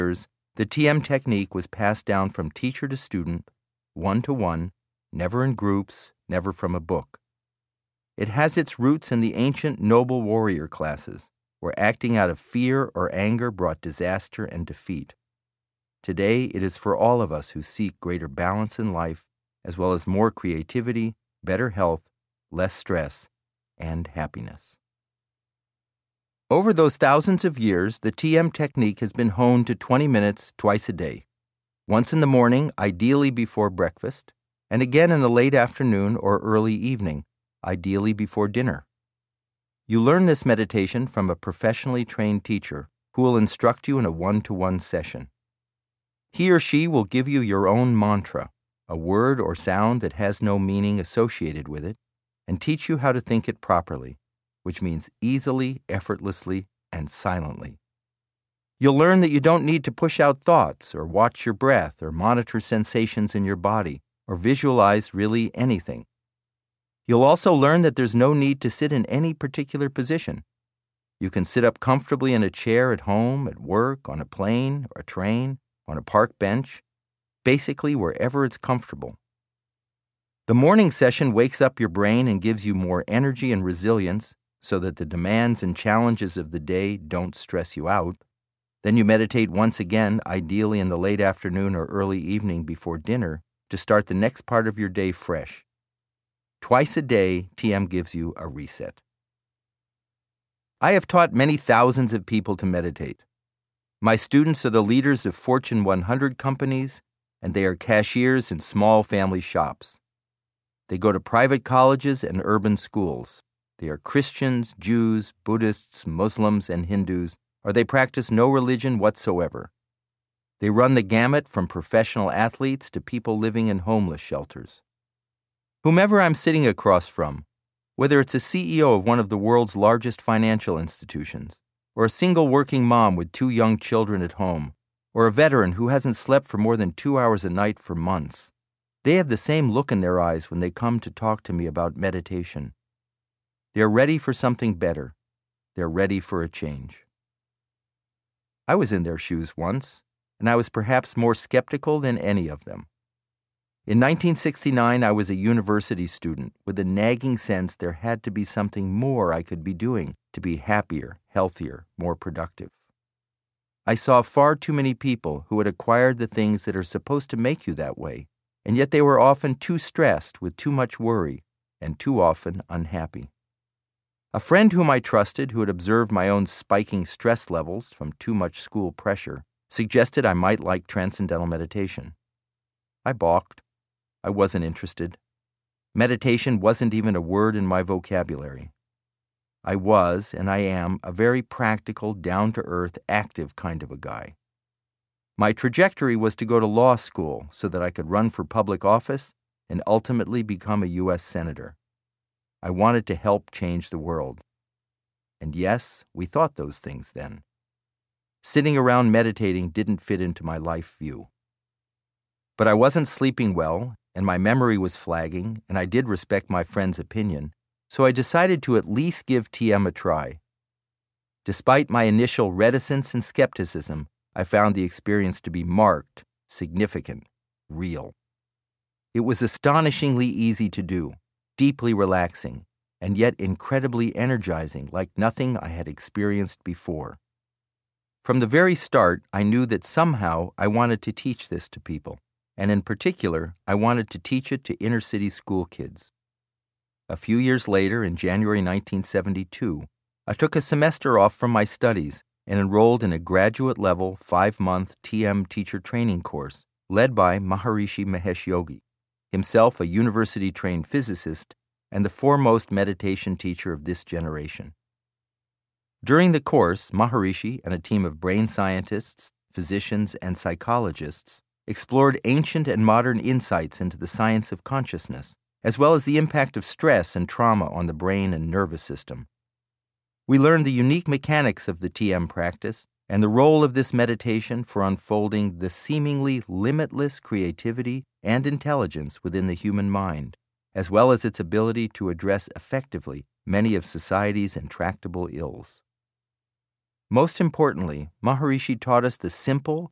years, the TM technique was passed down from teacher to student, one-to-one, never in groups, never from a book. It has its roots in the ancient noble warrior classes, where acting out of fear or anger brought disaster and defeat. Today, it is for all of us who seek greater balance in life, as well as more creativity, better health, less stress, and happiness. Over those thousands of years, the TM technique has been honed to 20 minutes twice a day. Once in the morning, ideally before breakfast, and again in the late afternoon or early evening, ideally before dinner. You learn this meditation from a professionally trained teacher who will instruct you in a one-to-one session. He or she will give you your own mantra, a word or sound that has no meaning associated with it, and teach you how to think it properly, which means easily, effortlessly, and silently. You'll learn that you don't need to push out thoughts or watch your breath or monitor sensations in your body or visualize really anything. You'll also learn that there's no need to sit in any particular position. You can sit up comfortably in a chair at home, at work, on a plane or a train, on a park bench, basically wherever it's comfortable. The morning session wakes up your brain and gives you more energy and resilience so that the demands and challenges of the day don't stress you out. Then you meditate once again, ideally in the late afternoon or early evening before dinner, to start the next part of your day fresh. Twice a day, TM gives you a reset. I have taught many thousands of people to meditate. My students are the leaders of Fortune 100 companies, and they are cashiers in small family shops. They go to private colleges and urban schools. They are Christians, Jews, Buddhists, Muslims, and Hindus, or they practice no religion whatsoever. They run the gamut from professional athletes to people living in homeless shelters. Whomever I'm sitting across from, whether it's a CEO of one of the world's largest financial institutions, or a single working mom with 2 young children at home, or a veteran who hasn't slept for more than 2 hours a night for months, they have the same look in their eyes when they come to talk to me about meditation. They're ready for something better. They're ready for a change. I was in their shoes once, and I was perhaps more skeptical than any of them. In 1969, I was a university student with a nagging sense there had to be something more I could be doing to be happier, healthier, more productive. I saw far too many people who had acquired the things that are supposed to make you that way, and yet they were often too stressed with too much worry and too often unhappy. A friend whom I trusted, who had observed my own spiking stress levels from too much school pressure, suggested I might like transcendental meditation. I balked. I wasn't interested. Meditation wasn't even a word in my vocabulary. I was, and I am, a very practical, down-to-earth, active kind of a guy. My trajectory was to go to law school so that I could run for public office and ultimately become a U.S. Senator. I wanted to help change the world. And yes, we thought those things then. Sitting around meditating didn't fit into my life view. But I wasn't sleeping well, and my memory was flagging, and I did respect my friend's opinion, so I decided to at least give TM a try. Despite my initial reticence and skepticism, I found the experience to be marked, significant, real. It was astonishingly easy to do, deeply relaxing, and yet incredibly energizing, like nothing I had experienced before. From the very start, I knew that somehow I wanted to teach this to people, and in particular, I wanted to teach it to inner-city school kids. A few years later, in January 1972, I took a semester off from my studies and enrolled in a graduate-level 5-month TM teacher training course led by Maharishi Mahesh Yogi, himself a university-trained physicist and the foremost meditation teacher of this generation. During the course, Maharishi and a team of brain scientists, physicians, and psychologists explored ancient and modern insights into the science of consciousness, as well as the impact of stress and trauma on the brain and nervous system. We learned the unique mechanics of the TM practice and the role of this meditation for unfolding the seemingly limitless creativity and intelligence within the human mind, as well as its ability to address effectively many of society's intractable ills. Most importantly, Maharishi taught us the simple